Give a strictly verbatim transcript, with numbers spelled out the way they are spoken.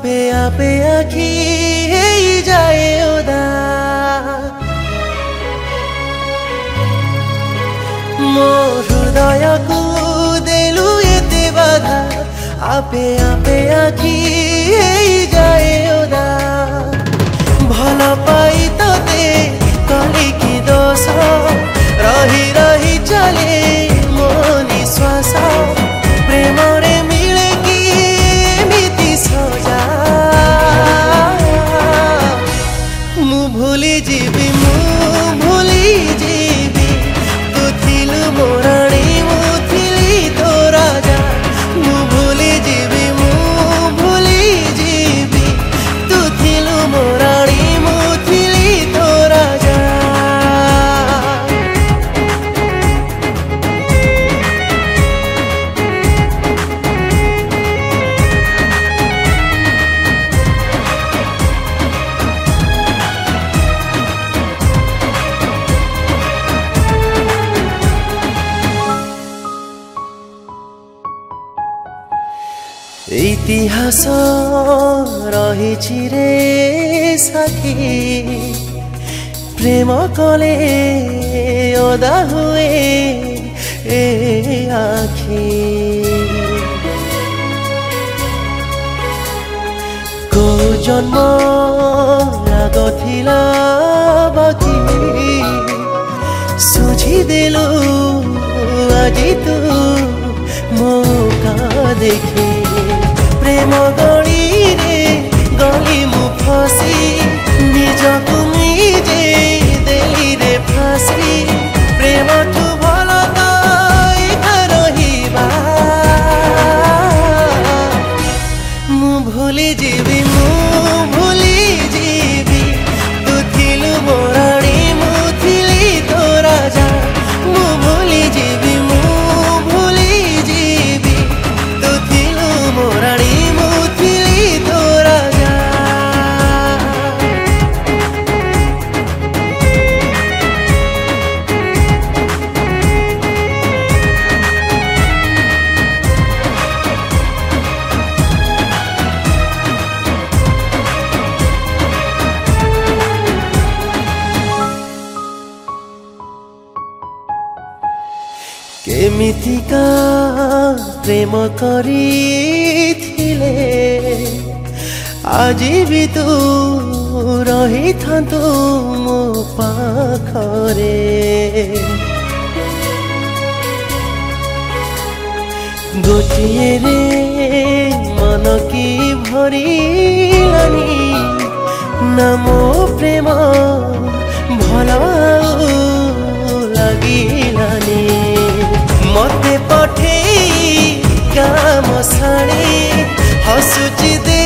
आपे आपे आखि जाए ओदा मो हृदय को देलु एते बाधा आपे आपे आखि जाए ओदा भल पाई तोते कली की दोष रही रही चले मो निश्वास प्रेम रे मिले कि एमिति सजा मु भूली जीवी मु भूली जीवी तू थिलु मो राणी मु थिली तो राजा मु भूली जीवी मु भूली जीवी तू थिलु मो राणी मु थिली तो राजा इतिहास रही रे साथी प्रेम कले ओदा हुए ए आखि को जन्म राग थिला बाकी सुझी देलु आजी तू मौका देखी प्रेम गड़ी रे गली मु फसी निज को निजे देली रे फासी प्रेम ठू भल तो रहिबा मु भूली जीवी मु भूली जीवी तू थिलु मो राणी मु थिली तो राजा मु भूली जीवी मु भूली जीवी तू थिलु मो राणी केमितिका प्रेम करी थिले आज भी तू रही था तू मो पाखरे गोटिए रे मन की भरिलानी ना मो प्रेम भल लगिलानी मते पठे काम साड़ी हसुची दे